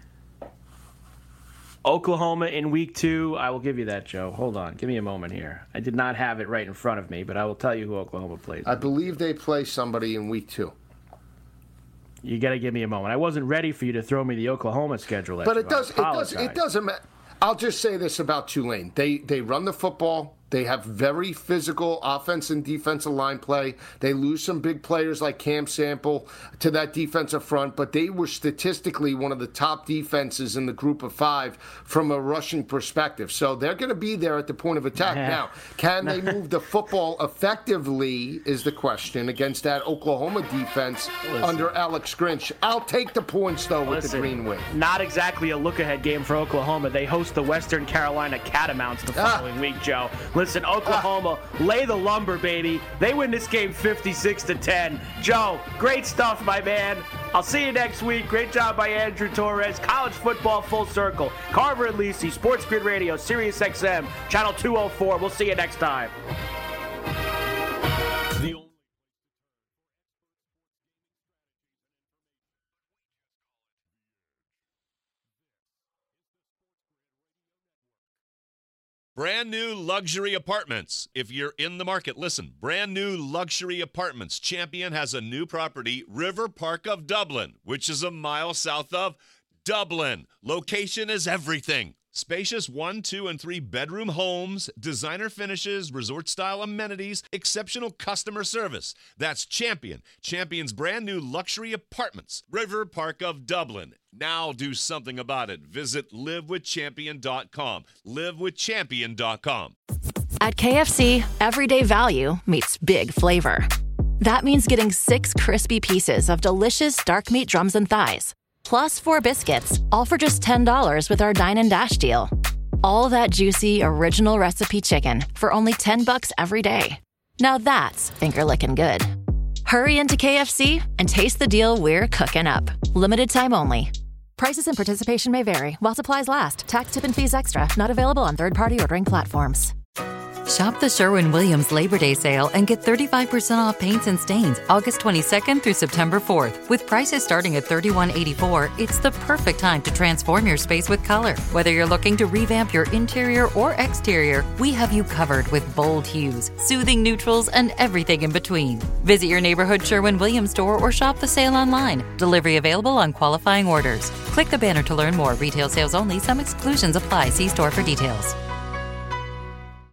Oklahoma in Week 2. I will give you that, Joe. Hold on. Give me a moment here. I did not have it right in front of me, but I will tell you who Oklahoma plays. I believe they play somebody in Week 2. You got to give me a moment. I wasn't ready for you to throw me the Oklahoma schedule at but you. It doesn't matter. I'll just say this about Tulane. They run the football. They have very physical offense and defensive line play. They lose some big players like Cam Sample to that defensive front, but they were statistically one of the top defenses in the group of 5 from a rushing perspective. So they're going to be there at the point of attack. Now, can they move the football effectively is the question against that Oklahoma defense under Alex Grinch. I'll take the points, though, with the Green Wave. Not exactly a look-ahead game for Oklahoma. They host the Western Carolina Catamounts the following week, Joe. Listen, Oklahoma, lay the lumber, baby. They win this game 56-10. Joe, great stuff, my man. I'll see you next week. Great job by Andrew Torres. College Football Full Circle. Carver and Lisi, Sports Grid Radio, Sirius XM, channel 204. We'll see you next time. Brand new luxury apartments. If you're in the market, listen. Brand new luxury apartments. Champion has a new property, River Park of Dublin, which is a mile south of Dublin. Location is everything. Spacious 1, 2, and 3 bedroom homes, designer finishes, resort-style amenities, exceptional customer service. That's Champion. Champion's brand new luxury apartments, River Park of Dublin. Now do something about it. Visit livewithchampion.com. Livewithchampion.com. At KFC, everyday value meets big flavor. That means getting 6 crispy pieces of delicious dark meat drums and thighs, plus 4 biscuits, all for just $10 with our Dine and Dash deal. All that juicy, original recipe chicken for only $10 every day. Now that's finger-licking good. Hurry into KFC and taste the deal we're cooking up. Limited time only. Prices and participation may vary while supplies last. Tax, tip, and fees extra. Not available on third-party ordering platforms. Shop the Sherwin-Williams Labor Day sale and get 35% off paints and stains August 22nd through September 4th. With prices starting at $31.84, it's the perfect time to transform your space with color. Whether you're looking to revamp your interior or exterior, we have you covered with bold hues, soothing neutrals, and everything in between. Visit your neighborhood Sherwin-Williams store or shop the sale online. Delivery available on qualifying orders. Click the banner to learn more. Retail sales only. Some exclusions apply. See store for details.